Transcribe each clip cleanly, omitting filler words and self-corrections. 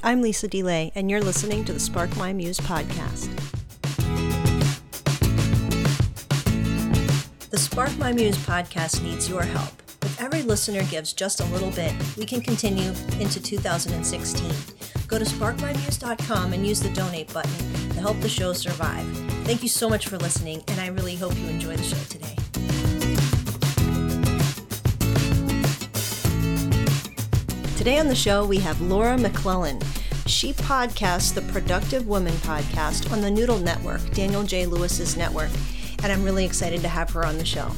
I'm Lisa DeLay, and you're listening to the Spark My Muse podcast. The Spark My Muse podcast needs your help. If every listener gives just a little bit, we can continue into 2016. Go to sparkmymuse.com and use the donate button to help the show survive. Thank you so much for listening, and I really hope you enjoy the show today. Today on the show, we have Laura McClellan. She podcasts the Productive Woman podcast on the Noodle Network, Daniel J. Lewis's network, and I'm really excited to have her on the show.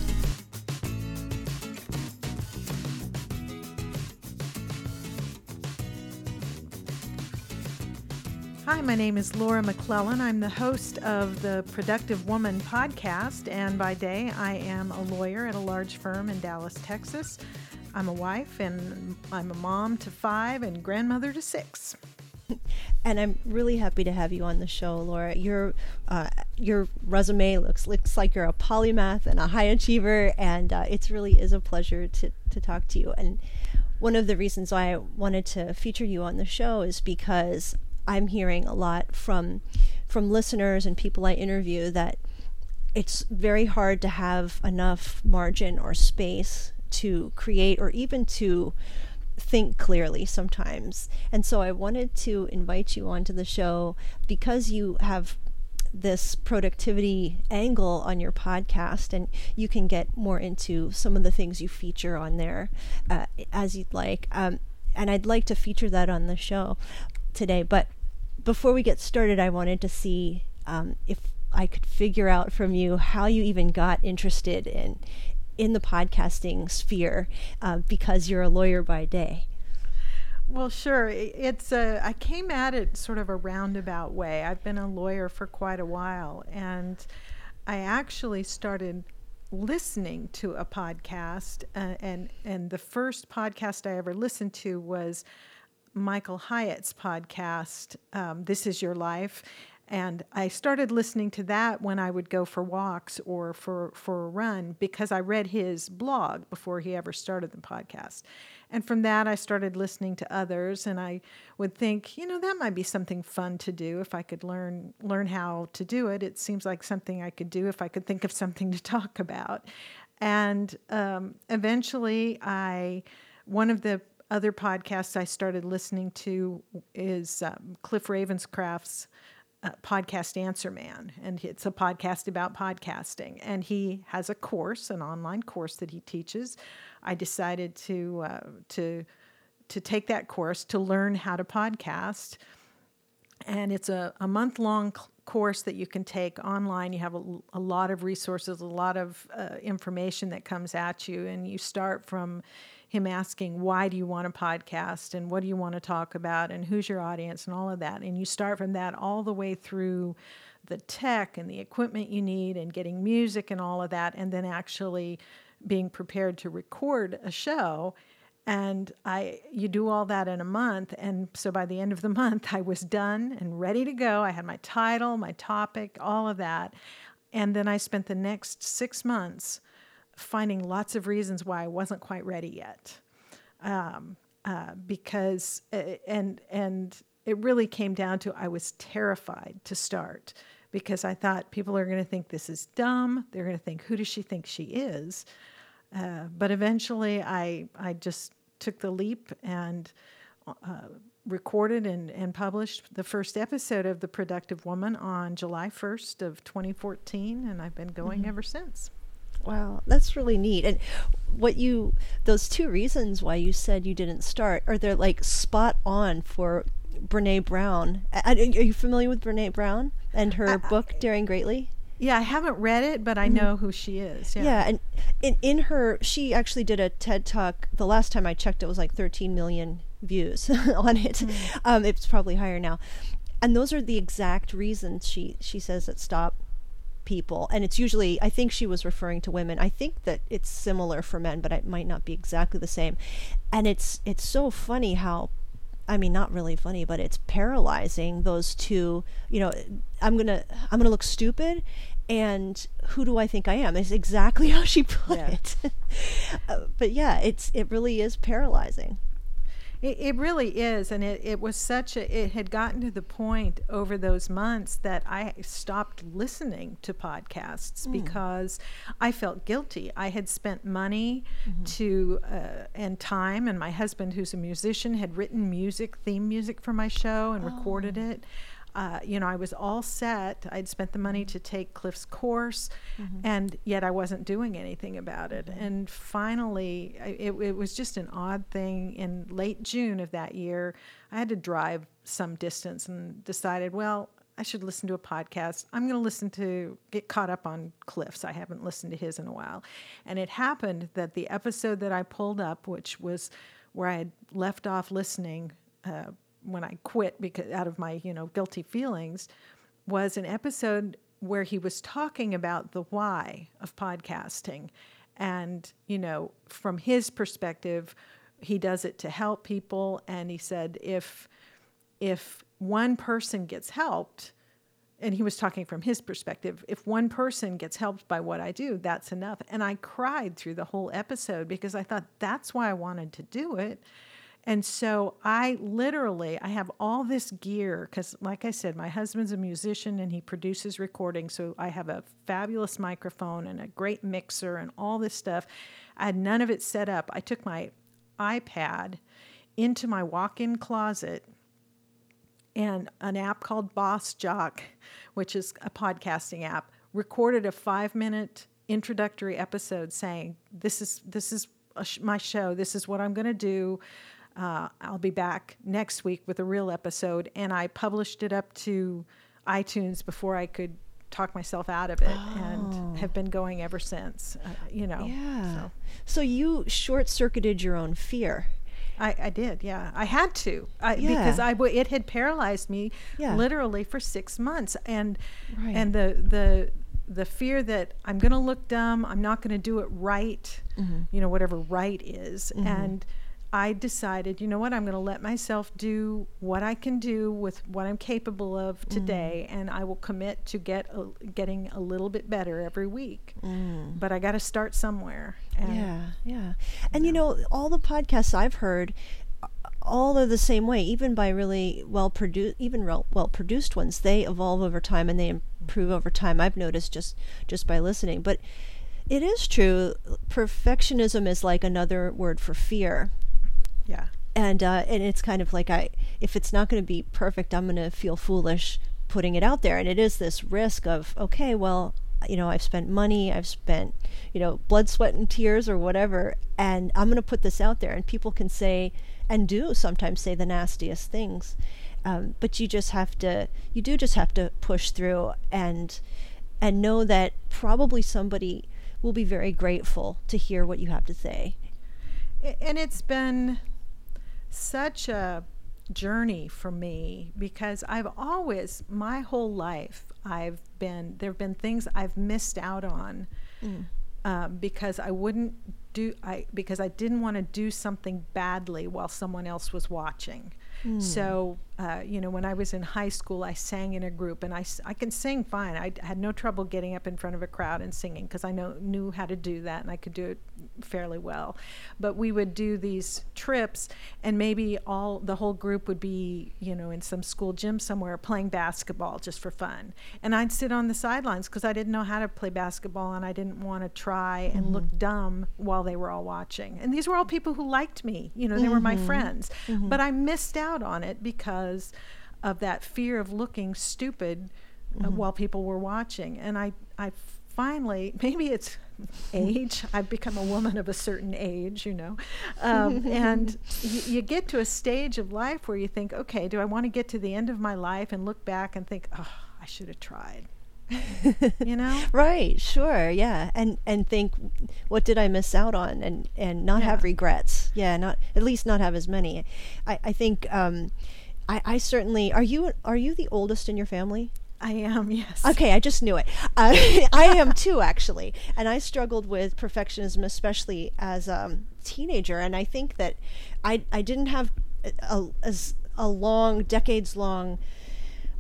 Hi, my name is Laura McClellan. I'm the host of the Productive Woman podcast, and by day I am a lawyer at a large firm in Dallas, Texas. I'm a wife, and I'm a mom to 5 and grandmother to 6. And I'm really happy to have you on the show, Laura. Your resume looks like you're a polymath and a high achiever, and it really is a pleasure to talk to you. And one of the reasons why I wanted to feature you on the show is because I'm hearing a lot from listeners and people I interview that it's very hard to have enough margin or space to create or even to think clearly sometimes. And so I wanted to invite you onto the show because you have this productivity angle on your podcast, and you can get more into some of the things you feature on there as you'd like. And I'd like to feature that on the show today. But before we get started, I wanted to see if I could figure out from you how you even got interested in the podcasting sphere, because you're a lawyer by day. Well, sure. I came at it sort of a roundabout way. I've been a lawyer for quite a while, and I actually started listening to a podcast, and the first podcast I ever listened to was Michael Hyatt's podcast, This Is Your Life. And I started listening to that when I would go for walks or for a run, because I read his blog before he ever started the podcast. And from that, I started listening to others, and I would think, that might be something fun to do if I could learn how to do it. It seems like something I could do if I could think of something to talk about. And eventually, one of the other podcasts I started listening to is Cliff Ravenscraft's podcast Answer Man, and it's a podcast about podcasting, and he has an online course that he teaches. I decided to take that course to learn how to podcast, and it's a month-long course that you can take online. You have a lot of resources, a lot of information that comes at you, and you start from him asking, why do you want a podcast, and what do you want to talk about, and who's your audience, and all of that. And you start from that all the way through the tech and the equipment you need and getting music and all of that, and then actually being prepared to record a show. And you do all that in a month. And so by the end of the month, I was done and ready to go. I had my title, my topic, all of that. And then I spent the next 6 months finding lots of reasons why I wasn't quite ready yet. Because it really came down to, I was terrified to start, because I thought people are going to think this is dumb. They're going to think, who does she think she is? But eventually I just took the leap and recorded and published the first episode of The Productive Woman on July 1st of 2014, and I've been going ever since. Wow, that's really neat. And those 2 reasons why you said you didn't start, are they like spot on for Brene Brown? Are you familiar with Brene Brown and her book, Daring Greatly? Yeah, I haven't read it, but I know who she is. Yeah, and in her, she actually did a TED Talk. The last time I checked, it was like 13 million views on it. It's probably higher now. And those are the exact reasons she says that stop people. And it's usually, I think she was referring to women. I think that it's similar for men, but it might not be exactly the same. And it's so funny how, not really funny, but it's paralyzing, those two, I'm gonna look stupid, and who do I think I am? Is exactly how she put it. But yeah, it really is paralyzing. It really is. And it was it had gotten to the point over those months that I stopped listening to podcasts because I felt guilty. I had spent money and time, and my husband, who's a musician, had written theme music for my show and recorded it. I was all set. I'd spent the money to take Cliff's course, and yet I wasn't doing anything about it. And finally, it was just an odd thing. In late June of that year, I had to drive some distance and decided, well, I should listen to a podcast. I'm going to get caught up on Cliff's. I haven't listened to his in a while. And it happened that the episode that I pulled up, which was where I had left off listening when I quit because out of my, guilty feelings, was an episode where he was talking about the why of podcasting. And, from his perspective, he does it to help people. And he said, if one person gets helped, and he was talking from his perspective, if one person gets helped by what I do, that's enough. And I cried through the whole episode because I thought that's why I wanted to do it. And so I have all this gear because, like I said, my husband's a musician and he produces recordings. So I have a fabulous microphone and a great mixer and all this stuff. I had none of it set up. I took my iPad into my walk-in closet, and an app called Boss Jock, which is a podcasting app, recorded a 5-minute introductory episode saying, this is my show. This is what I'm going to do. I'll be back next week with a real episode. And I published it up to iTunes before I could talk myself out of it, and have been going ever since, Yeah. So you short-circuited your own fear. I did, yeah. I had to because it had paralyzed me literally for 6 months. And the fear that I'm going to look dumb, I'm not going to do it right, whatever right is. And I decided, you know what, I'm going to let myself do what I can do with what I'm capable of today, and I will commit to getting a little bit better every week. But I got to start somewhere. And, And all the podcasts I've heard, all are the same way. Even by really well-produced ones, they evolve over time and they improve over time. I've noticed just by listening. But it is true. Perfectionism is like another word for fear. Yeah. And it's kind of like if it's not going to be perfect, I'm going to feel foolish putting it out there. And it is this risk of, okay, well, I've spent money, I've spent, blood, sweat, and tears or whatever, and I'm going to put this out there. And people can say, and do sometimes say the nastiest things. But you just have to push through and know that probably somebody will be very grateful to hear what you have to say. And it's been such a journey for me because my whole life, there have been things I've missed out on because because I didn't want to do something badly while someone else was watching. So, when I was in high school, I sang in a group, and I can sing fine. I had no trouble getting up in front of a crowd and singing because I knew how to do that, and I could do it fairly well. But we would do these trips, and maybe the whole group would be, in some school gym somewhere playing basketball just for fun. And I'd sit on the sidelines because I didn't know how to play basketball, and I didn't want to try and look dumb while they were all watching. And these were all people who liked me. They were my friends. But I missed out on it because of that fear of looking stupid while people were watching. And I finally, maybe it's age, I've become a woman of a certain age, and you get to a stage of life where you think, okay, do I want to get to the end of my life and look back and think, oh, I should have tried. Right, sure, yeah, and think, what did I miss out on, and not have regrets, not at least not have as many. I think I certainly, are you the oldest in your family? I am, yes. Okay, I just knew it. I am too, actually, and I struggled with perfectionism, especially as a teenager, and I think that I didn't have a decades long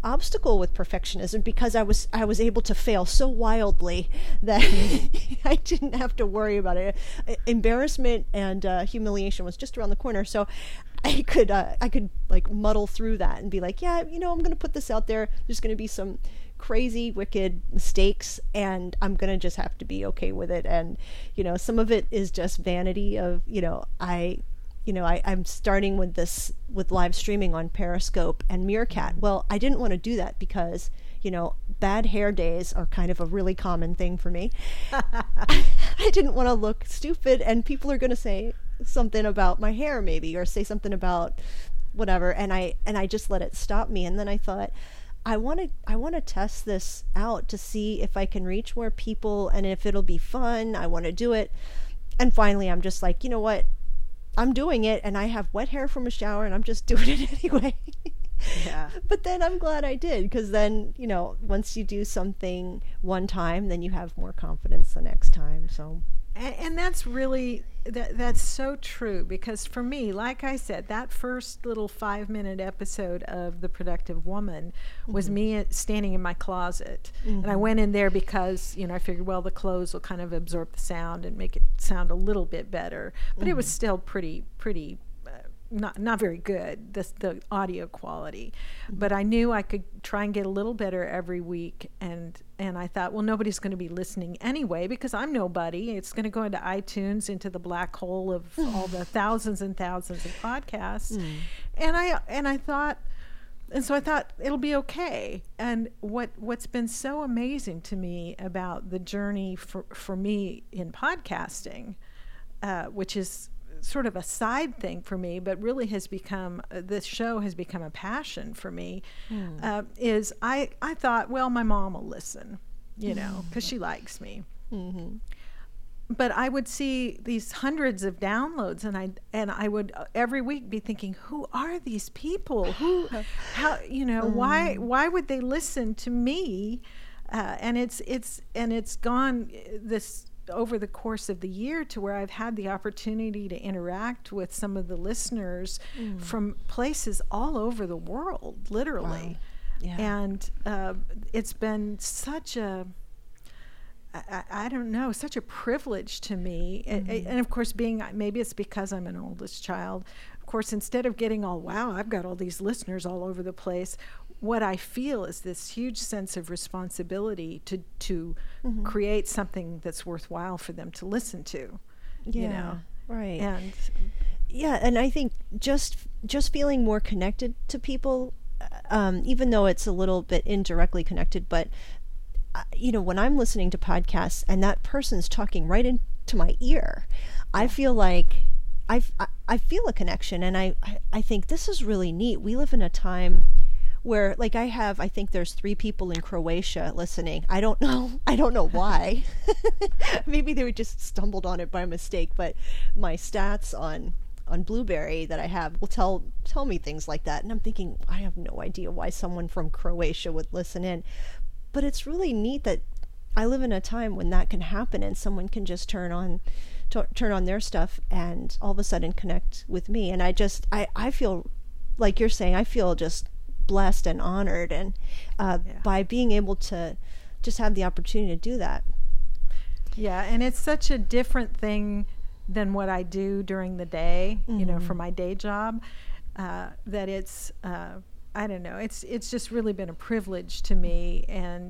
obstacle with perfectionism because I was able to fail so wildly that I didn't have to worry about it. Embarrassment and humiliation was just around the corner, so I could like muddle through that and be like, yeah, I'm going to put this out there. There's going to be some crazy, wicked mistakes, and I'm going to just have to be okay with it. And some of it is just vanity of I'm starting with live streaming on Periscope and Meerkat. Well, I didn't want to do that because, bad hair days are kind of a really common thing for me. I didn't want to look stupid, and people are going to say something about my hair maybe, or say something about whatever, and I just let it stop me. And then I thought, I want to test this out to see if I can reach more people and if it'll be fun. I want to do it. And finally, I'm just like, you know what? I'm doing it, and I have wet hair from a shower, and I'm just doing it anyway. Yeah. But then I'm glad I did, because then, once you do something one time, then you have more confidence the next time. So, and that's really, that's so true, because for me, like I said, that first little 5-minute episode of The Productive Woman was me standing in my closet. And I went in there because, I figured, well, the clothes will kind of absorb the sound and make it sound a little bit better. But it was still pretty not very good, the audio quality. But I knew I could try and get a little better every week, and I thought, well, nobody's going to be listening anyway because I'm nobody. It's going to go into iTunes, into the black hole of all the thousands and thousands of podcasts. So I thought it'll be okay. And what's been so amazing to me about the journey for me in podcasting, which is sort of a side thing for me, but really has become, this show has become a passion for me, is I thought, well, my mom will listen, because she likes me. But I would see these hundreds of downloads, and I would every week be thinking, who are these people? Why would they listen to me? And it's gone this over the course of the year to where I've had the opportunity to interact with some of the listeners from places all over the world, literally. Wow. Yeah. And it's been such a, I don't know, such a privilege to me. And of course, maybe it's because I'm an oldest child. Of course, instead of getting all, wow, I've got all these listeners all over the place, what I feel is this huge sense of responsibility to create something that's worthwhile for them to listen to. Right. And I think just feeling more connected to people, even though it's a little bit indirectly connected, but when I'm listening to podcasts and that person's talking right into my ear, I feel like I feel a connection, and I think this is really neat. We live in a time where, like, I think there's 3 people in Croatia listening. I don't know why. Maybe they just stumbled on it by mistake, but my stats on Blueberry that I have will tell me things like that. And I'm thinking, I have no idea why someone from Croatia would listen in. But it's really neat that I live in a time when that can happen, and someone can just turn on their stuff and all of a sudden connect with me. And I feel like you're saying, I feel just blessed and honored, and by being able to just have the opportunity to do that. Yeah, and it's such a different thing than what I do during the day, for my day job, that it's I don't know, it's just really been a privilege to me, and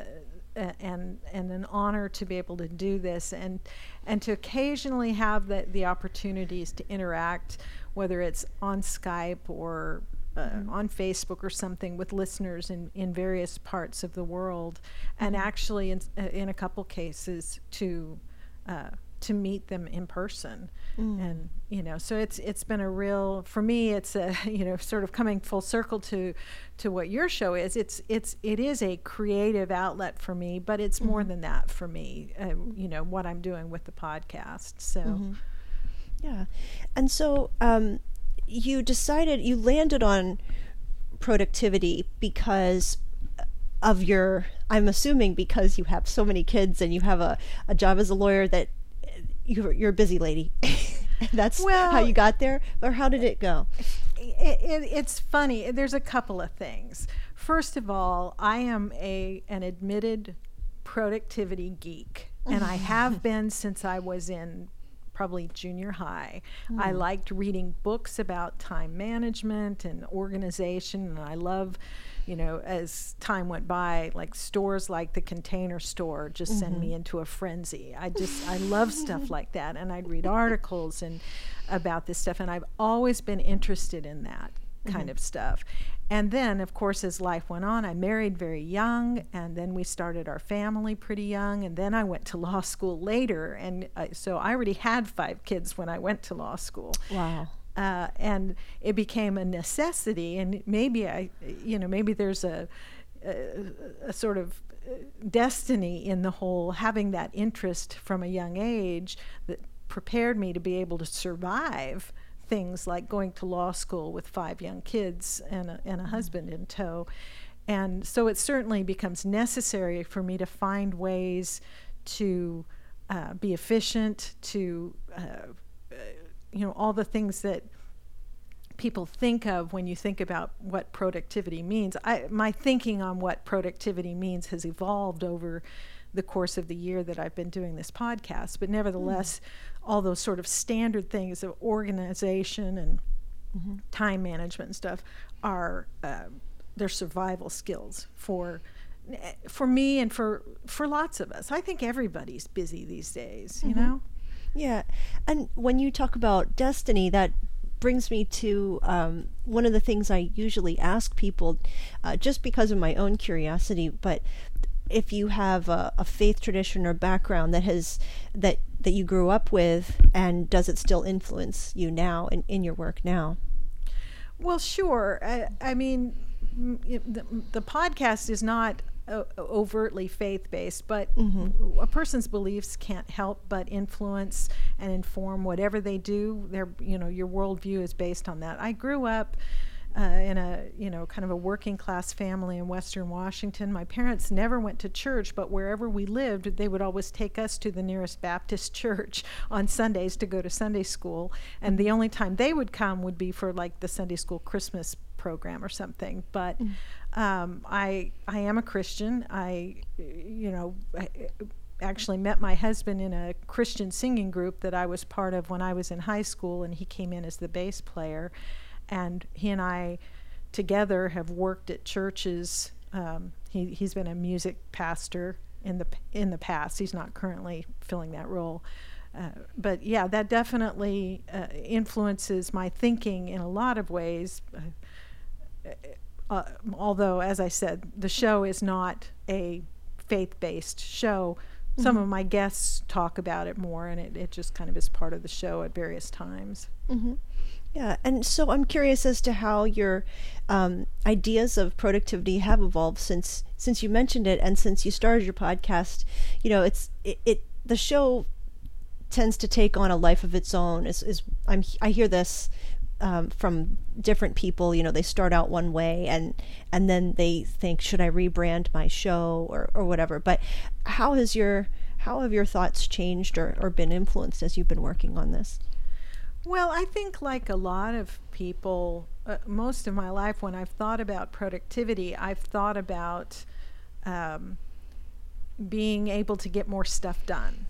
an honor to be able to do this, and to occasionally have the opportunities to interact, whether it's on Skype or on Facebook or something, with listeners in various parts of the world, and actually in a couple cases to meet them in person. And so it's been a real, for me, it's a sort of coming full circle to what your show is. It is a creative outlet for me, but it's more than that for me, what I'm doing with the podcast. So yeah. And so you landed on productivity because of I'm assuming because you have so many kids and you have a job as a lawyer, that you're a busy lady. That's how you got there, or how did it go? It's funny. There's a couple of things. first of all, I am an admitted productivity geek, and I have been since I was in probably junior high. I liked reading books about time management and organization, and I love, as time went by, like stores like the Container Store just send me into a frenzy. I love stuff like that, and I'd read articles and about this stuff, and I've always been interested in that kind of stuff. And then, of course, as life went on, I married very young, and then we started our family pretty young, and then I went to law school later, and so I already had 5 kids when I went to law school. Wow. And it became a necessity, and maybe maybe there's a sort of destiny in the whole having that interest from a young age that prepared me to be able to survive things like going to law school with 5 young kids and a husband in tow. And so it certainly becomes necessary for me to find ways to be efficient, to all the things that people think of when you think about what productivity means. My thinking on what productivity means has evolved over the course of the year that I've been doing this podcast, but nevertheless, all those sort of standard things of organization and time management and stuff are they're survival skills for me and for lots of us. I think everybody's busy these days, you know? Yeah. And when you talk about destiny, that brings me to one of the things I usually ask people, just because of my own curiosity, but if you have a faith tradition or background that you grew up with, and does it still influence you now in your work now? Well, sure. I mean, the podcast is not overtly faith-based, but a person's beliefs can't help but influence and inform whatever they do. Your worldview is based on that. I grew up in a kind of a working class family in Western Washington. My parents never went to church, but wherever we lived, they would always take us to the nearest Baptist church on Sundays to go to Sunday school. And the only time they would come would be for like the Sunday school Christmas program or something. But I am a Christian. I actually met my husband in a Christian singing group that I was part of when I was in high school, and he came in as the bass player. And he and I together have worked at churches. He's been a music pastor in the past. He's not currently filling that role. But yeah, that definitely influences my thinking in a lot of ways. Although, as I said, the show is not a faith-based show. Some of my guests talk about it more, and it just kind of is part of the show at various times. Yeah, and so I'm curious as to how your ideas of productivity have evolved since you mentioned it, and since you started your podcast. The show tends to take on a life of its own. I hear this from different people. They start out one way, and then they think, should I rebrand my show or whatever? But how have your thoughts changed or been influenced as you've been working on this? Well, I think like a lot of people, most of my life when I've thought about productivity, I've thought about being able to get more stuff done.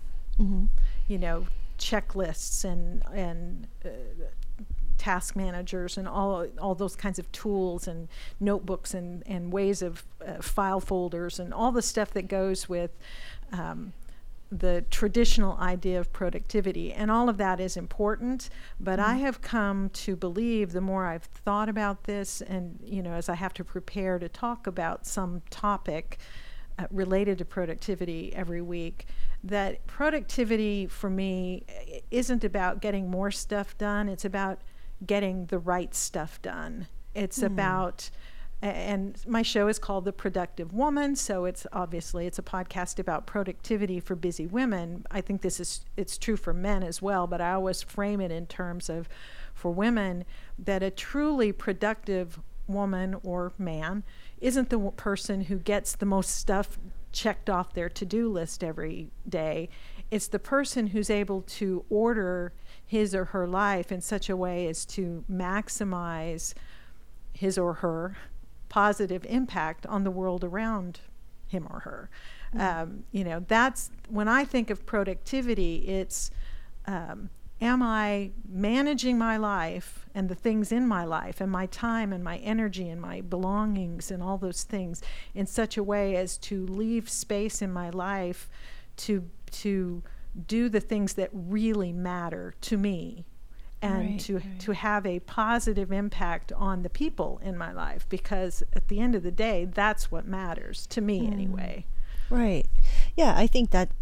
Checklists and task managers and all those kinds of tools and notebooks and ways of file folders and all the stuff that goes with the traditional idea of productivity. And all of that is important, but I have come to believe, the more I've thought about this, and as I have to prepare to talk about some topic related to productivity every week, that productivity for me isn't about getting more stuff done. It's about getting the right stuff done. It's about, and my show is called The Productive Woman, so it's a podcast about productivity for busy women. I think it's true for men as well, but I always frame it in terms of, for women, that a truly productive woman or man isn't the person who gets the most stuff checked off their to-do list every day. It's the person who's able to order his or her life in such a way as to maximize his or her positive impact on the world around him or her. That's when I think of productivity, it's am I managing my life and the things in my life and my time and my energy and my belongings and all those things in such a way as to leave space in my life to do the things that really matter to me, and to have a positive impact on the people in my life, because at the end of the day, that's what matters to me anyway. Right. Yeah, I think that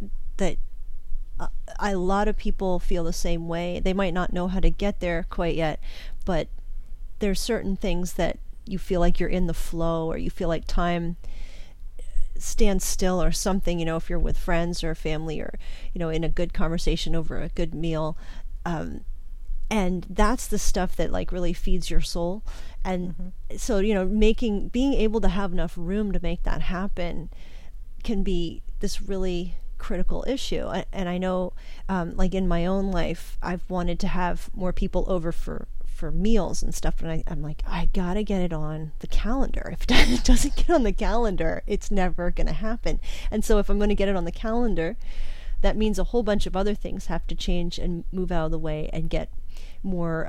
a lot of people feel the same way. They might not know how to get there quite yet, but there's certain things that you feel like you're in the flow, or you feel like time stands still or something, if you're with friends or family, or, in a good conversation over a good meal. And that's the stuff that like really feeds your soul. And so, being able to have enough room to make that happen can be this really critical issue. And I know, like in my own life, I've wanted to have more people over for meals and stuff, and I'm like, I gotta get it on the calendar. If it doesn't get on the calendar, it's never gonna happen. And so if I'm going to get it on the calendar, that means a whole bunch of other things have to change and move out of the way and get more,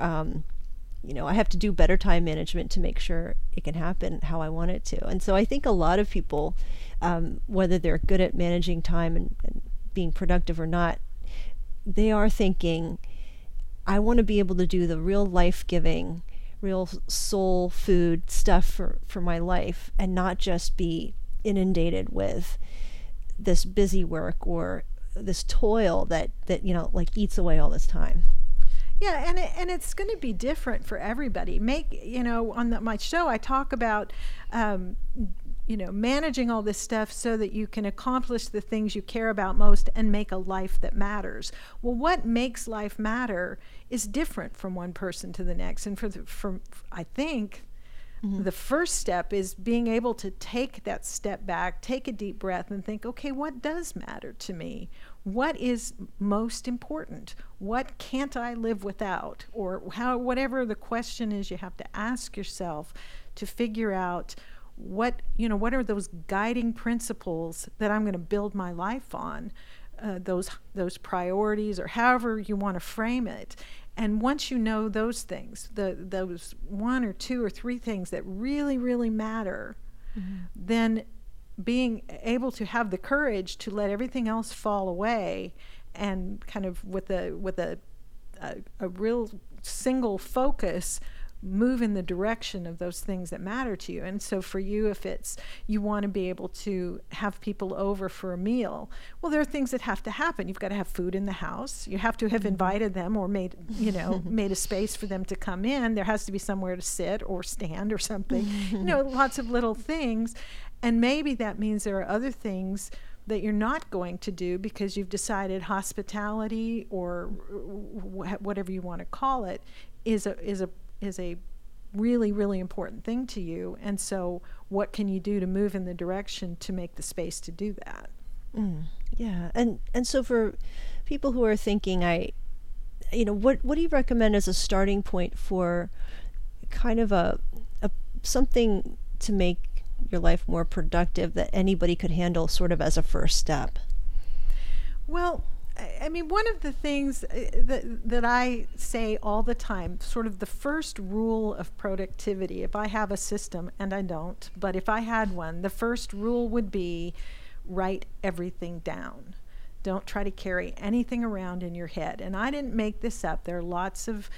I have to do better time management to make sure it can happen how I want it to. And so I think a lot of people, whether they're good at managing time and being productive or not, they are thinking, I want to be able to do the real life-giving, real soul food stuff for my life, and not just be inundated with this busy work or this toil that like eats away all this time. Yeah, and it's going to be different for everybody. On my show, I talk about managing all this stuff so that you can accomplish the things you care about most and make a life that matters. Well, what makes life matter is different from one person to the next. And I think the first step is being able to take that step back, take a deep breath, and think, okay, what does matter to me? What is most important? What can't I live without? Or whatever the question is you have to ask yourself to figure out what are those guiding principles that I'm going to build my life on, those priorities, or however you want to frame it. And once you know those things, those one or two or three things that really, really matter, then being able to have the courage to let everything else fall away, and kind of with a real single focus, move in the direction of those things that matter to you. And so for you, if it's you want to be able to have people over for a meal, well, there are things that have to happen. You've got to have food in the house. You have to have invited them or made a space for them to come in. There has to be somewhere to sit or stand or something. Lots of little things. And maybe that means there are other things that you're not going to do because you've decided hospitality, or whatever you want to call it, is a really, really important thing to you. And so what can you do to move in the direction to make the space to do that? Yeah. And so for people who are thinking, what do you recommend as a starting point for kind of a something to make your life more productive that anybody could handle sort of as a first step? Well, one of the things that I say all the time, sort of the first rule of productivity, if I have a system, and I don't, but if I had one, the first rule would be write everything down. Don't try to carry anything around in your head. And I didn't make this up. There are lots of,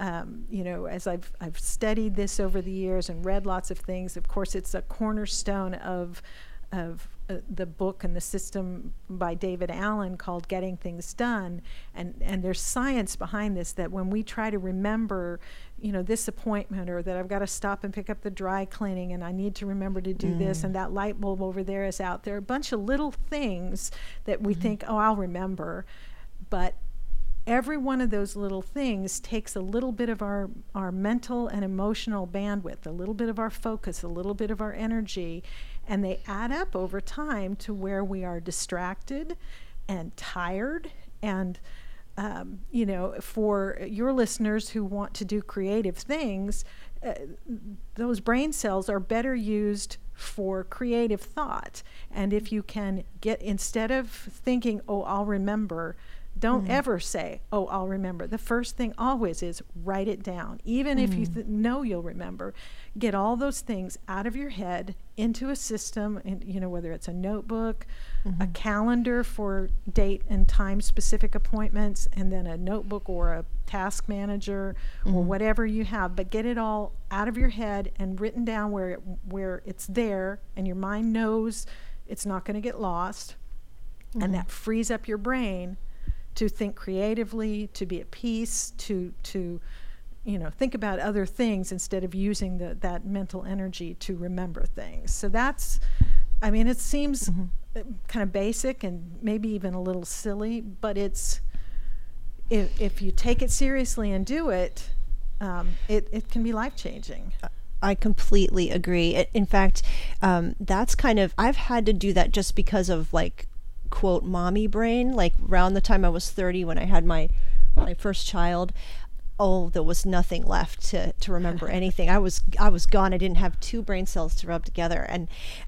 as I've studied this over the years and read lots of things, of course, it's a cornerstone of the book and the system by David Allen called Getting Things Done. And there's science behind this, that when we try to remember, this appointment, or that I've got to stop and pick up the dry cleaning and I need to remember to do this, and that light bulb over there is out. There are a bunch of little things that we think, oh, I'll remember. But every one of those little things takes a little bit of our mental and emotional bandwidth, a little bit of our focus, a little bit of our energy, and they add up over time to where we are distracted and tired and you know, for your listeners who want to do creative things, those brain cells are better used for creative thought. And if you can instead of thinking, oh, I'll remember, don't ever say, oh, I'll remember. The first thing always is write it down. Even if you know you'll remember, get all those things out of your head into a system, and, you know, whether it's a notebook, a calendar for date and time specific appointments, and then a notebook or a task manager or whatever you have. But get it all out of your head and written down where it's there, and your mind knows it's not going to get lost. And that frees up your brain to think creatively, to be at peace, to you know, think about other things instead of using that mental energy to remember things. So that's, I mean, it seems kind of basic and maybe even a little silly, but it's, if you take it seriously and do it, it can be life-changing. I completely agree. In fact, that's kind of, I've had to do that just because of, like, quote, mommy brain. Like, around the time I was 30 when I had my first child, there was nothing left to remember anything. I was gone. I didn't have two brain cells to rub together. And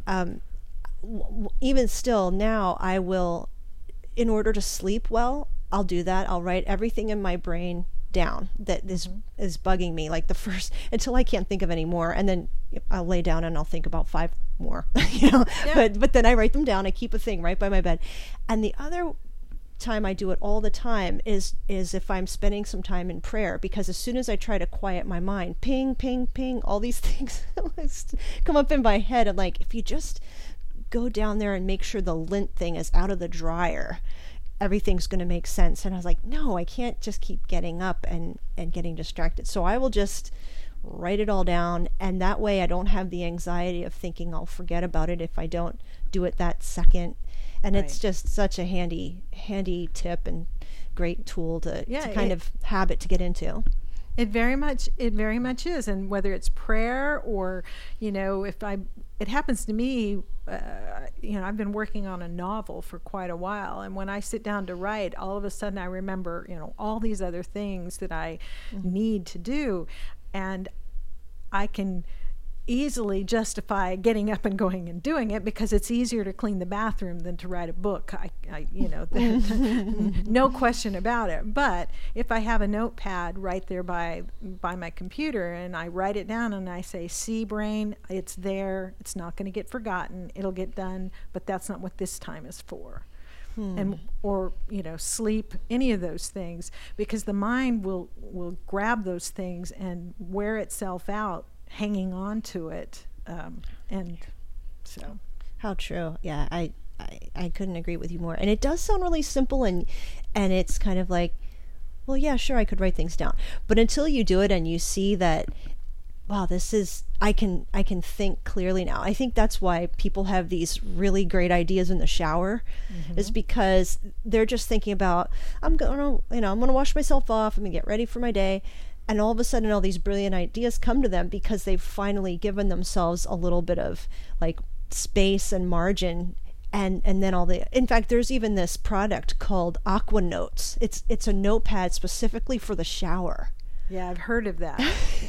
even still now, I will, in order to sleep well, I'll do that. I'll write everything in my brain down that is bugging me, like the first, until I can't think of any more, and then I'll lay down and I'll think about 5 more, you know. Yeah. But then I write them down. I keep a thing right by my bed. And the other time I do it all the time is if I'm spending some time in prayer, because as soon as I try to quiet my mind, ping, ping, ping, all these things come up in my head. And like, if you just go down there and make sure the lint thing is out of the dryer, everything's going to make sense. And I was like, no, I can't just keep getting up and getting distracted. So I will just write it all down, and that way I don't have the anxiety of thinking I'll forget about it if I don't do it that second. And It's just such a handy tip and great tool to kind of habit to get into. It very much is. And whether it's prayer or, you know, it happens to me, you know, I've been working on a novel for quite a while, and when I sit down to write, all of a sudden I remember, you know, all these other things that I need to do, and I can easily justify getting up and going and doing it because it's easier to clean the bathroom than to write a book. I you know, no question about it. But if I have a notepad right there by my computer and I write it down and I say, see, brain, it's there. It's not going to get forgotten. It'll get done, but that's not what this time is for. And or, you know, sleep, any of those things, because the mind will grab those things and wear itself out hanging on to it, and so how true. Yeah, I couldn't agree with you more. And it does sound really simple, and it's kind of like, well, yeah, sure, I could write things down, but until you do it and you see that, wow, this is, I can think clearly now. I think that's why people have these really great ideas in the shower, is because they're just thinking about, I'm gonna wash myself off, I'm gonna get ready for my day. And all of a sudden, all these brilliant ideas come to them because they've finally given themselves a little bit of like space and margin. And then in fact, there's even this product called Aqua Notes. It's a notepad specifically for the shower. Yeah, I've heard of that.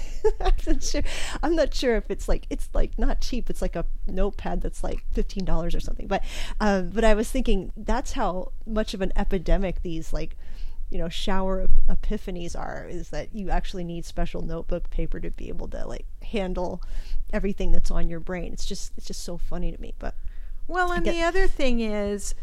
I'm not sure if it's like not cheap. It's like a notepad that's like $15 or something. But I was thinking that's how much of an epidemic these, like, you know, shower epiphanies are, is that you actually need special notebook paper to be able to like handle everything that's on your brain. It's just so funny to me. But well, and the other thing is,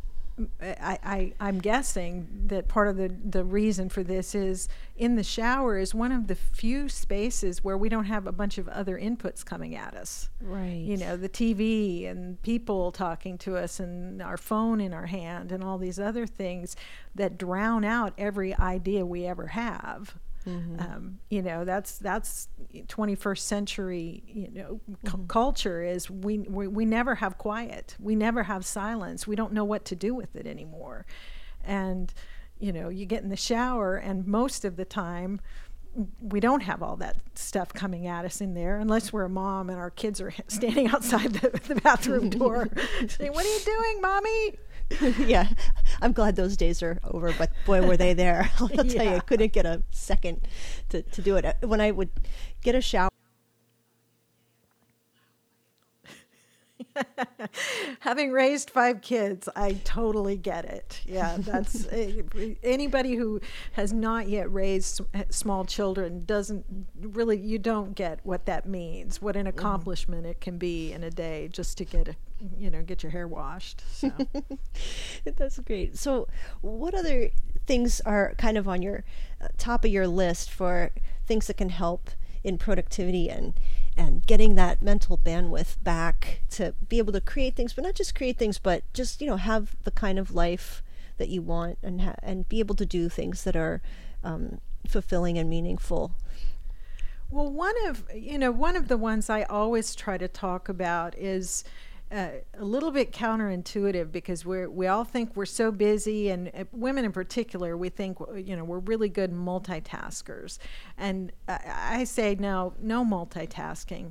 I'm guessing that part of the reason for this is in the shower is one of the few spaces where we don't have a bunch of other inputs coming at us. Right. You know, the TV and people talking to us and our phone in our hand and all these other things that drown out every idea we ever have. You know, that's 21st century, you know, culture is we never have quiet. We never have silence. We don't know what to do with it anymore. And, you know, you get in the shower and most of the time we don't have all that stuff coming at us in there unless we're a mom and our kids are standing outside the bathroom door saying, what are you doing, mommy? Yeah, I'm glad those days are over, but boy, were they there. I'll tell you, I couldn't get a second to do it. When I would get a shower, having raised 5 kids, I totally get it. Yeah, that's anybody who has not yet raised small children doesn't really, you don't get what that means, what an accomplishment it can be in a day just to get your hair washed. So. That's great. So what other things are kind of on your top of your list for things that can help in productivity and getting that mental bandwidth back to be able to create things, but not just create things, but just, have the kind of life that you want and be able to do things that are fulfilling and meaningful? Well, one of the ones I always try to talk about is a little bit counterintuitive, because we all think we're so busy, and women in particular, we think we're really good multitaskers, and I say no multitasking.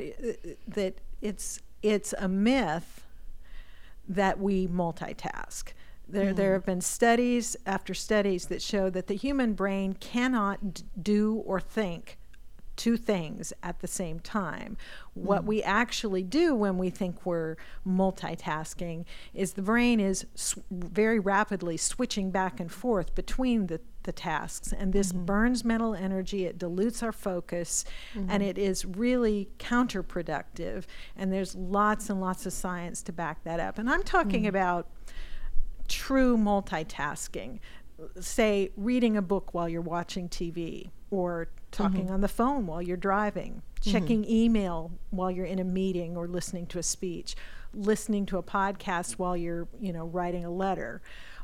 That it's a myth that we multitask. There have been studies after studies that show that the human brain cannot do or think 2 things at the same time. What we actually do when we think we're multitasking is the brain is very rapidly switching back and forth between the tasks, and this burns mental energy, it dilutes our focus, and it is really counterproductive, and there's lots and lots of science to back that up. And I'm talking about true multitasking, say reading a book while you're watching TV, or talking on the phone while you're driving, checking email while you're in a meeting or listening to a speech, listening to a podcast while you're, writing a letter.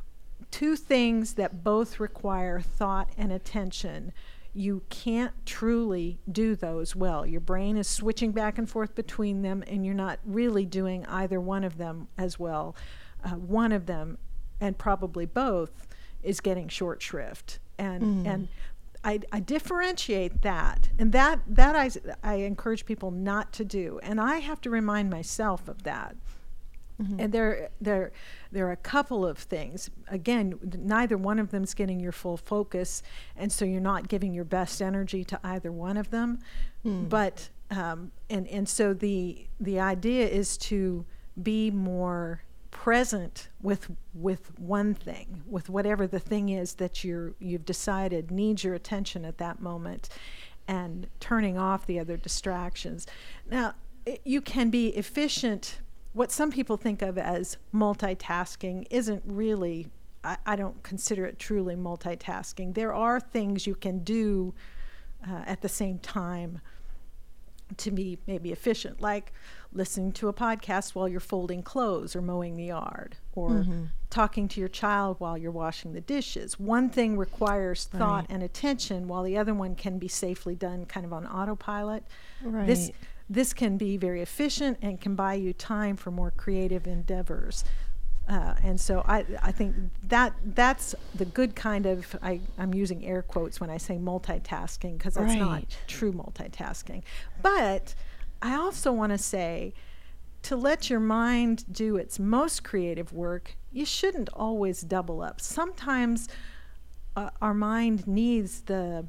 2 things that both require thought and attention. You can't truly do those well. Your brain is switching back and forth between them, and you're not really doing either one of them as well. One of them, and probably both, is getting short shrift. And I differentiate that, and that I encourage people not to do, and I have to remind myself of that. And there are a couple of things. Again, neither one of them is getting your full focus, and so you're not giving your best energy to either one of them. But and so the idea is to be more present with one thing, with whatever the thing is that you've decided needs your attention at that moment, and turning off the other distractions. Now, you can be efficient. What some people think of as multitasking isn't really, I don't consider it truly multitasking. There are things you can do at the same time to be maybe efficient, like listening to a podcast while you're folding clothes or mowing the yard, or talking to your child while you're washing the dishes. One thing requires thought and attention, while the other one can be safely done kind of on autopilot. This can be very efficient and can buy you time for more creative endeavors. And so I think that's the good kind of, I'm using air quotes when I say multitasking, because that's not true multitasking. But I also want to say, to let your mind do its most creative work, you shouldn't always double up. Sometimes our mind needs the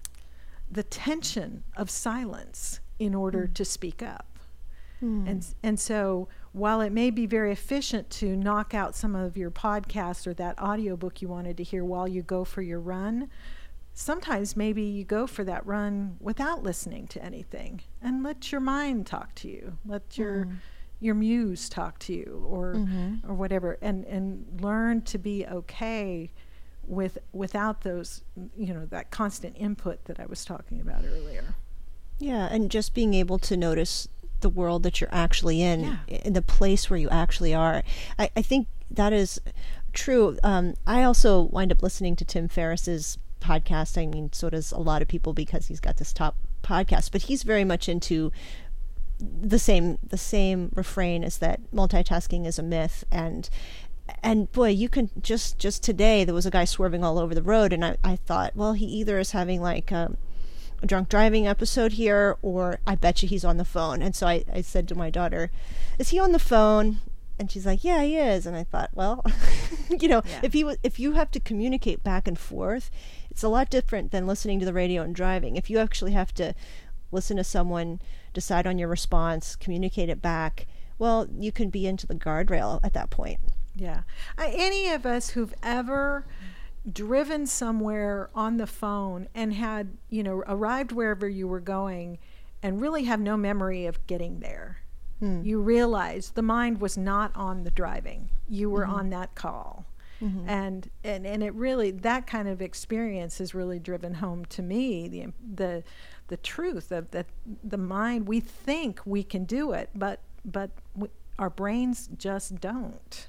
tension of silence in order to speak up. And so while it may be very efficient to knock out some of your podcasts or that audiobook you wanted to hear while you go for your run, sometimes maybe you go for that run without listening to anything, and let your mind talk to you, let your muse talk to you, or whatever, and learn to be okay without those, that constant input that I was talking about earlier. Yeah, and just being able to notice the world that you're actually in the place where you actually are. I think that is true. I also wind up listening to Tim Ferriss's podcast. I mean, so does a lot of people, because he's got this top podcast, but he's very much into the same refrain, is that multitasking is a myth. And boy, you can just today there was a guy swerving all over the road, and I thought, well, he either is having like a drunk driving episode here, or I bet you he's on the phone. And so I said to my daughter, is he on the phone? And she's like, yeah, he is. And I thought, well, Yeah. if you have to communicate back and forth, it's a lot different than listening to the radio and driving. If you actually have to listen to someone, decide on your response, communicate it back, well, you can be into the guardrail at that point. Yeah. Any of us who've ever driven somewhere on the phone and had, arrived wherever you were going and really have no memory of getting there. You realize the mind was not on the driving. You were on that call. And it really, that kind of experience has really driven home to me the truth of that the mind, we think we can do it, but our brains just don't.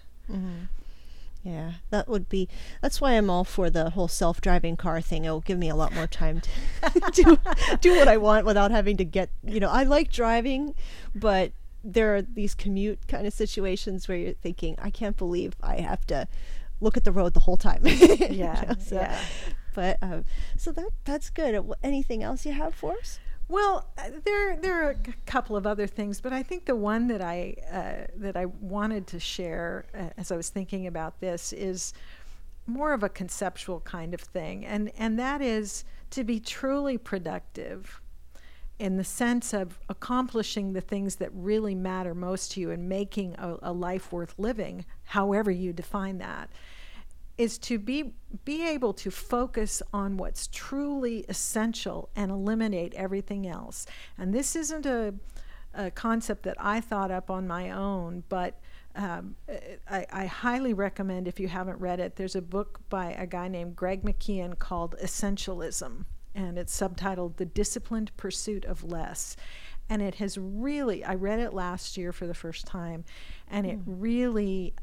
Yeah, that's why I'm all for the whole self-driving car thing. It will give me a lot more time to do what I want without having to get, I like driving, but there are these commute kind of situations where you're thinking, I can't believe I have to look at the road the whole time. Yeah. But so that's good. Anything else you have for us? Well, there are a couple of other things, but I think the one that I wanted to share as I was thinking about this is more of a conceptual kind of thing, and that is to be truly productive in the sense of accomplishing the things that really matter most to you and making a life worth living, however you define that, is to be able to focus on what's truly essential and eliminate everything else. And this isn't a concept that I thought up on my own, but I highly recommend, if you haven't read it, there's a book by a guy named Greg McKeown called Essentialism, and it's subtitled The Disciplined Pursuit of Less. And it has really, I read it last year for the first time, and it really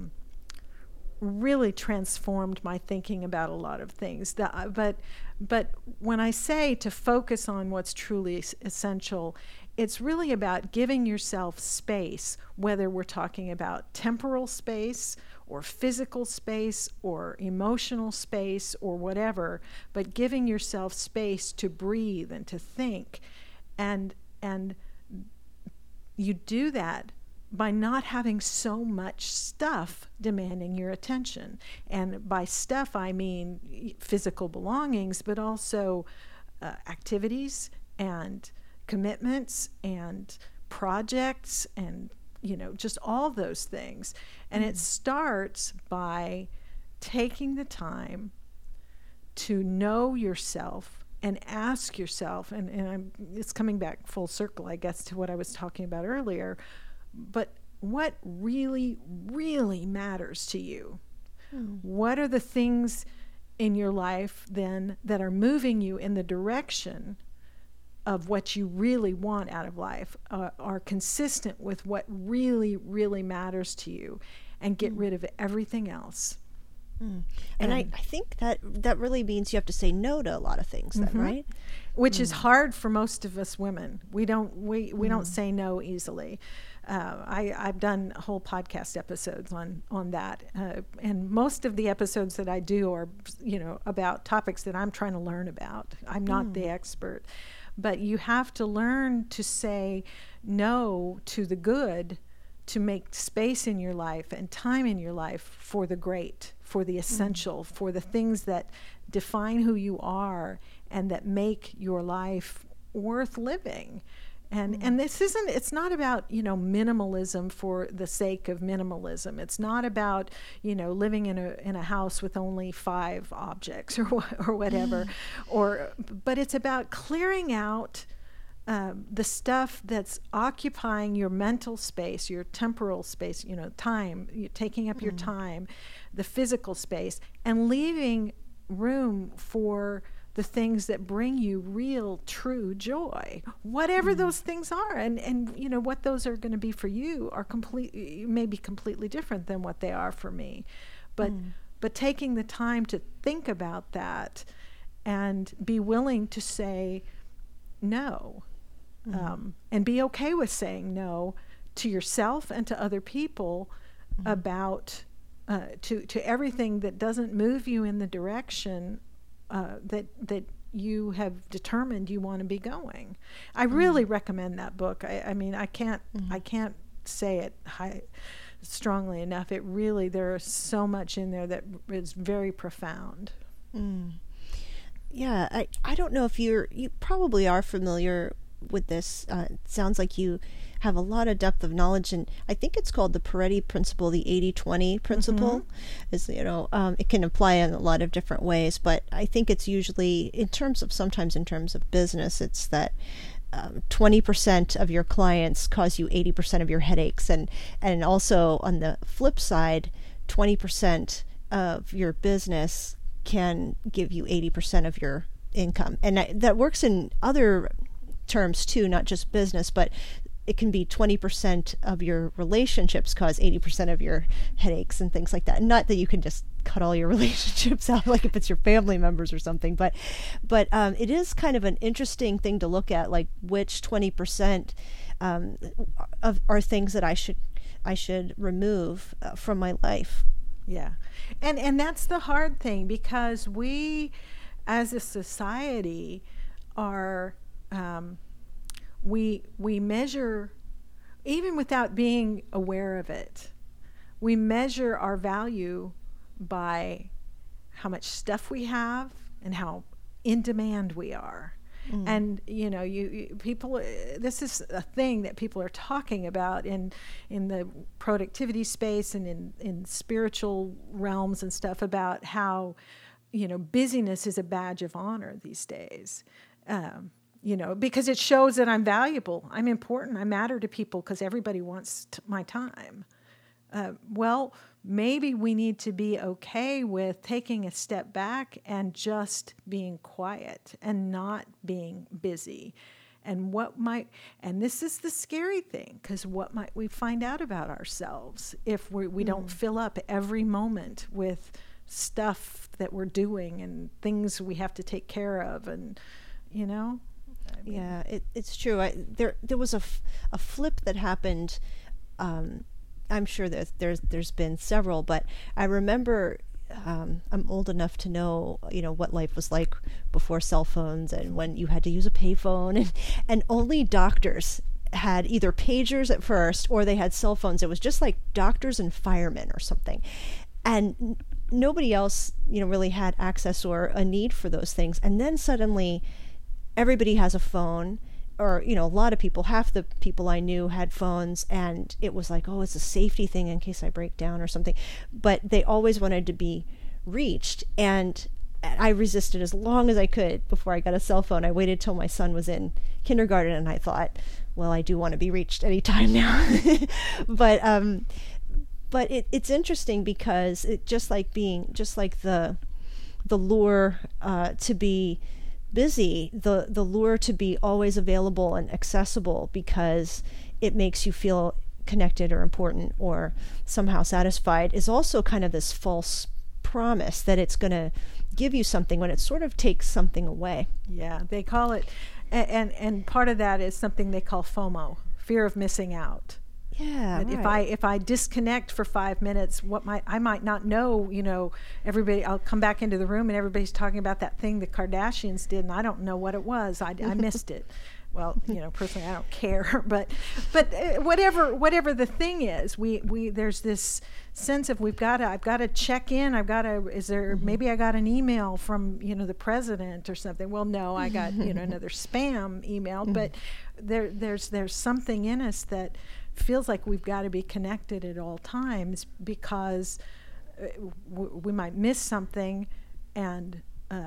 transformed my thinking about a lot of things. But when I say to focus on what's truly essential, it's really about giving yourself space, whether we're talking about temporal space or physical space or emotional space or whatever, but giving yourself space to breathe and to think. And you do that by not having so much stuff demanding your attention. And by stuff, I mean physical belongings, but also activities and commitments and projects and, just all those things. And it starts by taking the time to know yourself and ask yourself, and it's coming back full circle, I guess, to what I was talking about earlier, but what really, really matters to you? What are the things in your life then that are moving you in the direction of what you really want out of life, are consistent with what really, really matters to you, and get rid of everything else. And I think that really means you have to say no to a lot of things, then, right? Which is hard for most of us women. We don't say no easily. I've done whole podcast episodes on that, and most of the episodes that I do are about topics that I'm trying to learn about. I'm not the expert, but you have to learn to say no to the good, to make space in your life and time in your life for the great, for the essential, for the things that define who you are and that make your life worth living. And it's not about, minimalism for the sake of minimalism. It's not about, living in a house with only 5 objects or whatever, but it's about clearing out the stuff that's occupying your mental space, your temporal space, time, taking up your time, the physical space, and leaving room for the things that bring you real, true joy, whatever those things are. And what those are going to be for you are maybe completely different than what they are for me. But taking the time to think about that and be willing to say no, and be okay with saying no to yourself and to other people about to everything that doesn't move you in the direction that you have determined you want to be going. I really recommend that book. I mean, I can't say it strongly enough. It really, there's so much in there that is very profound. Mm. Yeah, I don't know if you probably are familiar with this. It sounds like you have a lot of depth of knowledge, and I think it's called the Peretti principle, the 80-20 principle. Is, it can apply in a lot of different ways, but I think it's usually sometimes in terms of business, it's that 20% of your clients cause you 80% of your headaches, and also on the flip side, 20% of your business can give you 80% of your income. And that works in other terms too, not just business, but it can be 20% of your relationships cause 80% of your headaches and things like that. Not that you can just cut all your relationships out, like if it's your family members or something, but it is kind of an interesting thing to look at, like which 20% are things that I should remove from my life. Yeah. And that's the hard thing, because we as a society are we measure, even without being aware of it, we measure our value by how much stuff we have and how in demand we are. And you people, this is a thing that people are talking about in the productivity space and in spiritual realms and stuff, about how busyness is a badge of honor these days. Because it shows that I'm valuable, I'm important, I matter to people, because everybody wants my time. Well, maybe we need to be okay with taking a step back and just being quiet and not being busy. And this is the scary thing, because what might we find out about ourselves if we don't fill up every moment with stuff that we're doing and things we have to take care of, and Yeah, it's true. There was a flip that happened. I'm sure that there's been several, but I remember I'm old enough to know what life was like before cell phones, and when you had to use a payphone, and only doctors had either pagers at first or they had cell phones. It was just like doctors and firemen or something, and nobody else really had access or a need for those things. And then suddenly everybody has a phone, or a lot of people, half the people I knew had phones, and it was like, oh, it's a safety thing in case I break down or something. But they always wanted to be reached, and I resisted as long as I could before I got a cell phone. I waited till my son was in kindergarten, and I thought, well, I do want to be reached anytime now. But it's interesting, because it just like the lure to be busy, the lure to be always available and accessible, because it makes you feel connected or important or somehow satisfied, is also kind of this false promise that it's going to give you something when it sort of takes something away. Yeah, they call it, and part of that is something they call FOMO, fear of missing out. Yeah, right. If I disconnect for 5 minutes, I might not know, everybody, I'll come back into the room and everybody's talking about that thing the Kardashians did, and I don't know what it was. I missed it. Well, personally, I don't care, but whatever the thing is, we there's this sense of I've got to check in. Maybe I got an email from the president or something. Well, no, I got another spam email, but there's something in us that feels like we've got to be connected at all times, because we might miss something and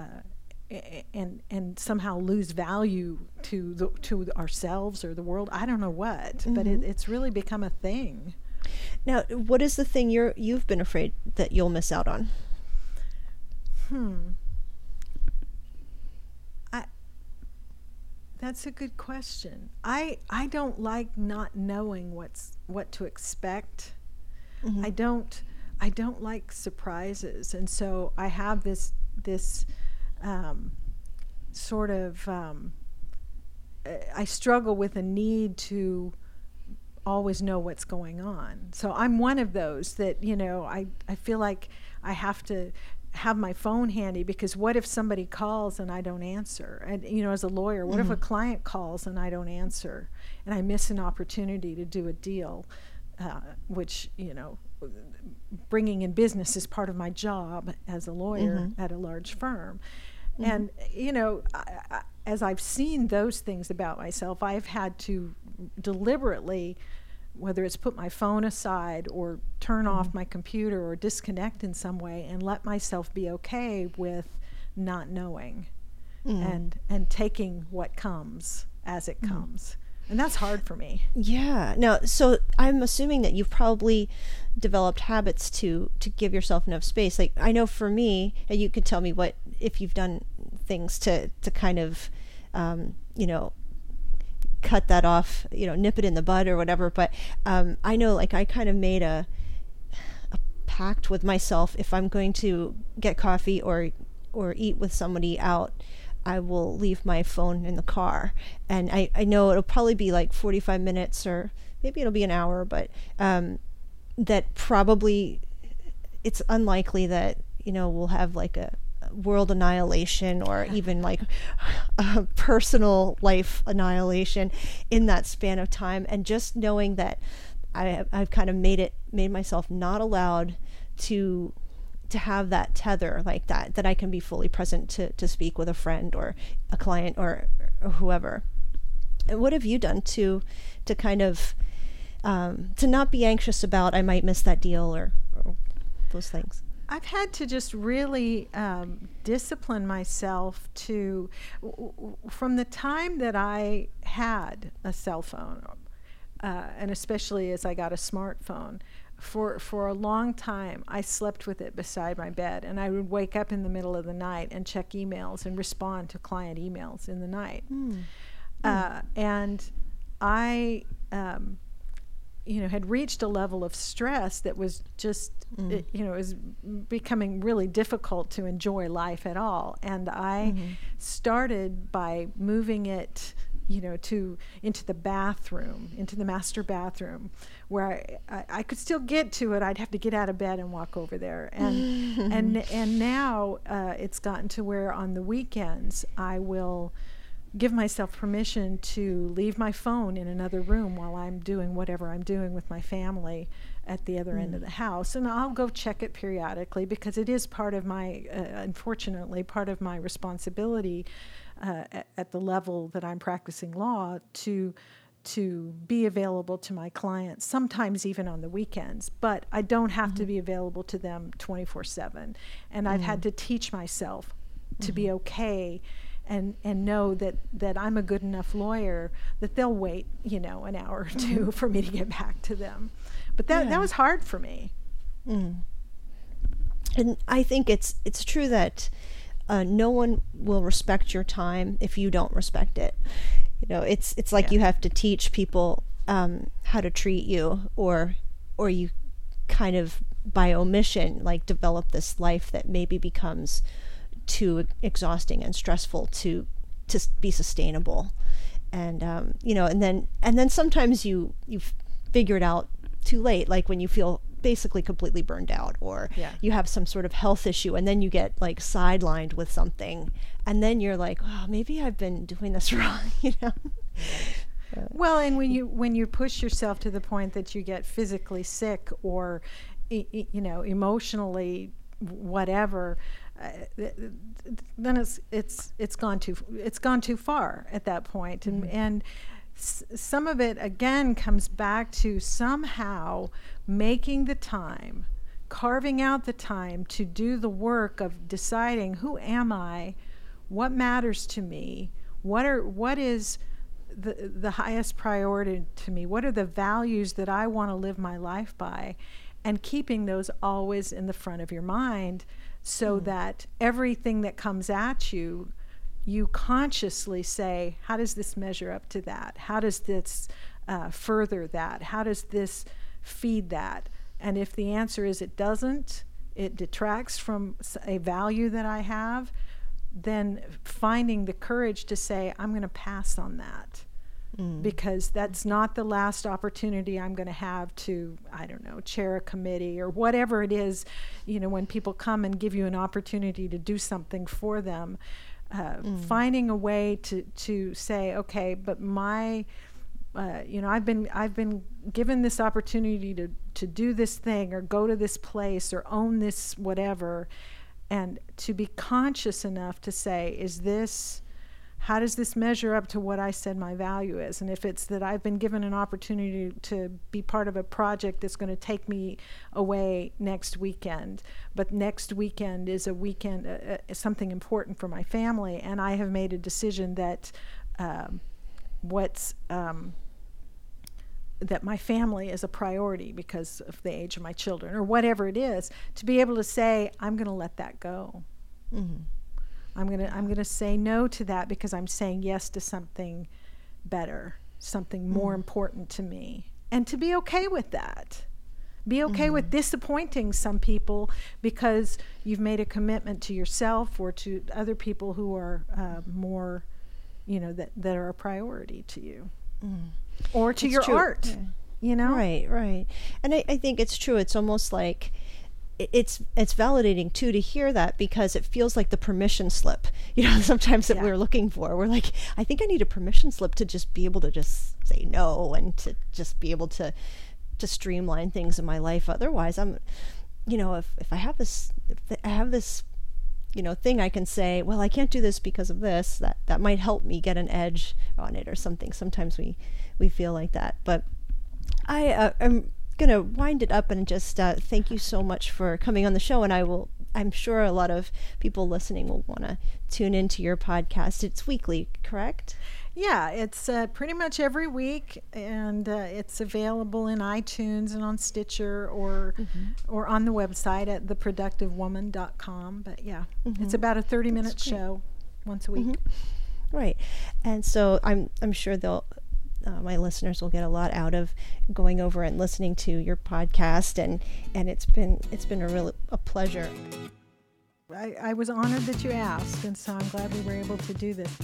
somehow lose value to ourselves or the world. I don't know what, but it's really become a thing. Now, what is the thing you've been afraid that you'll miss out on? That's a good question. I don't like not knowing what to expect. I don't like surprises, and so I have this sort of I struggle with a need to always know what's going on. So I'm one of those that I feel like I have to have my phone handy, because what if somebody calls and I don't answer? And as a lawyer, what if a client calls and I don't answer and I miss an opportunity to do a deal? which, bringing in business is part of my job as a lawyer at a large firm. And, as I've seen those things about myself, I've had to deliberately, whether it's put my phone aside or turn off my computer or disconnect in some way, and let myself be okay with not knowing and taking what comes as it comes. And that's hard for me. Yeah. Now, so I'm assuming that you've probably developed habits to give yourself enough space. Like, I know for me, and you could tell me if you've done things to kind of, cut that off, nip it in the bud or whatever. But I know, like, I kind of made a pact with myself. If I'm going to get coffee or eat with somebody out, I will leave my phone in the car. And I know it'll probably be like 45 minutes or maybe it'll be an hour, but that probably it's unlikely that, we'll have like a world annihilation or even like a personal life annihilation in that span of time. And just knowing that I've kind of made myself not allowed to have that tether like that I can be fully present to speak with a friend or a client or whoever. And what have you done to kind of to not be anxious about I might miss that deal or those things? I've had to just really discipline myself from the time that I had a cell phone, and especially as I got a smartphone, for a long time, I slept with it beside my bed, and I would wake up in the middle of the night and check emails and respond to client emails in the night. And I, had reached a level of stress that was just, it was becoming really difficult to enjoy life at all. And I started by moving it into the bathroom, into the master bathroom, where I could still get to it. I'd have to get out of bed and walk over there. And now it's gotten to where on the weekends I will give myself permission to leave my phone in another room while I'm doing whatever I'm doing with my family at the other end of the house. And I'll go check it periodically because it is part of my, unfortunately, part of my responsibility at the level that I'm practicing law to be available to my clients, sometimes even on the weekends, but I don't have to be available to them 24/7. And I've had to teach myself to be okay and know that I'm a good enough lawyer that they'll wait, an hour or two for me to get back to them. But that was hard for me. And I think it's true that no one will respect your time if you don't respect it. It's like you have to teach people how to treat you, or you kind of by omission like develop this life that maybe becomes too exhausting and stressful to be sustainable. And and then sometimes you figure it out too late, like when you feel basically completely burned out, or you have some sort of health issue, and then you get like sidelined with something, and then you're like, oh, maybe I've been doing this wrong. Well, and when you push yourself to the point that you get physically sick or emotionally whatever, then it's gone too far at that point. And some of it again comes back to somehow making the time, carving out the time to do the work of deciding, who am I, what matters to me, what is the highest priority to me, what are the values that I want to live my life by, and keeping those always in the front of your mind, so that everything that comes at you, you consciously say, how does this measure up to that? How does this further that? How does this feed that? And if the answer is it doesn't, it detracts from a value that I have, then finding the courage to say, I'm going to pass on that. Because that's not the last opportunity I'm going to have to, I don't know, chair a committee or whatever it is, when people come and give you an opportunity to do something for them. Finding a way to say, okay, but my I've been given this opportunity to do this thing or go to this place or own this whatever, and to be conscious enough to say, how does this measure up to what I said my value is? And if it's that I've been given an opportunity to be part of a project that's going to take me away next weekend, but next weekend is a weekend, something important for my family, and I have made a decision that that my family is a priority because of the age of my children or whatever it is, to be able to say, I'm going to let that go. Mm-hmm. I'm going to say no to that because I'm saying yes to something better, something more important to me, and to be okay with that. Be okay with disappointing some people because you've made a commitment to yourself or to other people who are more, that are a priority to you, or to your art. Yeah. Right. And I think it's true. It's almost like it's validating too to hear that, because it feels like the permission slip, sometimes that we're looking for. We're like, I think I need a permission slip to just be able to just say no and to just be able to streamline things in my life. Otherwise, I'm, if I have this thing I can say, well, I can't do this because of this, that might help me get an edge on it or something. Sometimes we feel like that. But I'm going to wind it up and just thank you so much for coming on the show. And I'm sure a lot of people listening will want to tune into your podcast. It's weekly, correct? Yeah, it's pretty much every week, and it's available in iTunes and on Stitcher or on the website at theproductivewoman.com. But yeah, it's about a 30-minute show once a week. Right, and so I'm sure my listeners will get a lot out of going over and listening to your podcast, and it's been a pleasure. I was honored that you asked, and so I'm glad we were able to do this.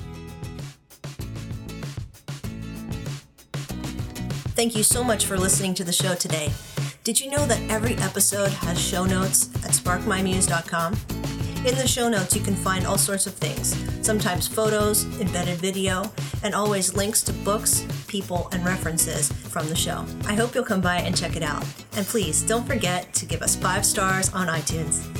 Thank you so much for listening to the show today. Did you know that every episode has show notes at sparkmymuse.com? In the show notes, you can find all sorts of things, sometimes photos, embedded video, and always links to books, people, and references from the show. I hope you'll come by and check it out. And please, don't forget to give us 5 stars on iTunes.